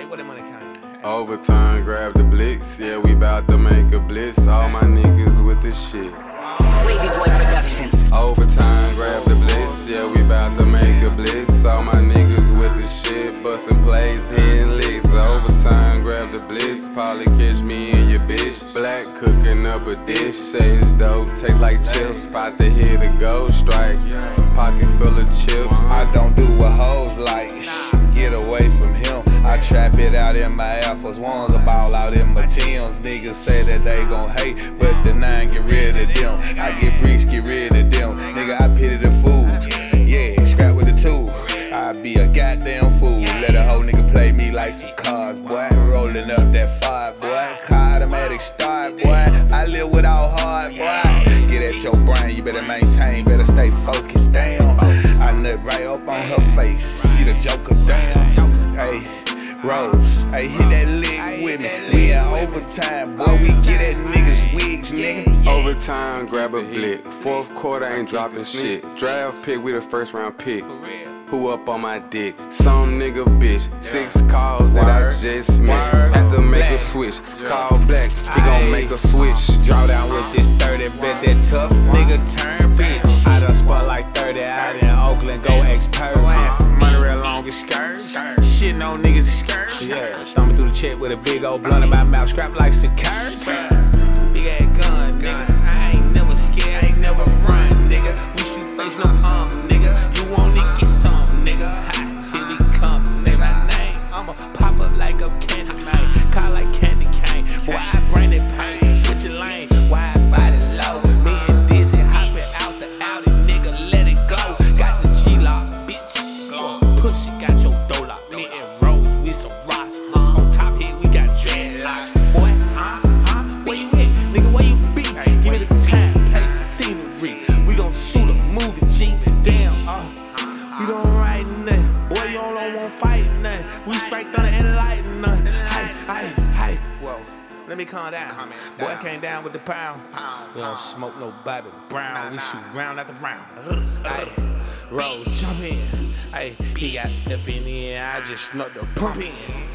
what that money count? Overtime, grab the blitz. Yeah, we bout to make a blitz. All my niggas with the shit. Wavy Boy Productions. Overtime, grab the blitz. Yeah, we bout to make a blitz. All my niggas with the shit. Bustin' plays, hitting licks. Overtime, grab the blitz. Probably catch me and your bitch. Black cooking up a dish. Say his dope taste like chips. About to hit a gold strike. Pocket full of chips. I don't do what hoes like. Get away from him. I trap it out in my Air Force Ones, I ball out in my Timbs. Niggas say that they gon' hate, but the 9 get rid of them. I get bricks, get rid of them. Nigga, I pity the fools. Yeah, scrap with the tool. I be a goddamn fool. Let a whole nigga play me like some cars, boy. Rolling up that 5, boy. Car automatic start, boy. I live without heart, boy. Get at your brain, you better maintain, better stay focused, damn. I nut right up on her face. See the Joker, damn. Hey, Rose, hey, hit that lick with me. We in overtime, boy. We get at niggas' wigs, nigga. Overtime, grab a blick. Fourth quarter ain't dropping shit. Draft pick, we the first round pick. Who up on my dick? Some nigga bitch. 6 calls that I just missed. Had to make a switch. Call Black, he gon' make a switch. Draw down with this 30, bet that tough nigga turn bitch. I done spun like 30 out in Oakland, go ex-purpose. Money real long excursion. Shitting on niggas excursion. Yeah, thumbing through the check with a big old blunt in my mouth, scrap like the curtain. Big ass gun, nigga. I ain't never scared, I ain't never run, nigga. We shoot face, no nigga. You want to get some, nigga. Ha, here we come, say my name. I'ma pop up like a candy man. Call like candy cane. Boy, I bring it pain. Switching lanes, wide body low. Me and Dizzy hopping out the Audi, nigga. Let it go. Got the G-lock, bitch. Pussy got your dough lock. Me and Rose, we some rosters. On top here, we got dreadlocks. Boy, where you at? Nigga, where you be? Give me the time, place, scenery. We gon' shoot a movie, G. Damn, we don't write nothing. Boy, you don't want fight nothing. We strike thunder and lightning nothing. Hey, whoa. Let me calm down. Boy, I came down with the pound. We don't smoke no Bobby Brown. We shoot round after round. Hey, roll, jump in. Hey, he got the fin in. I just snuck the pump in.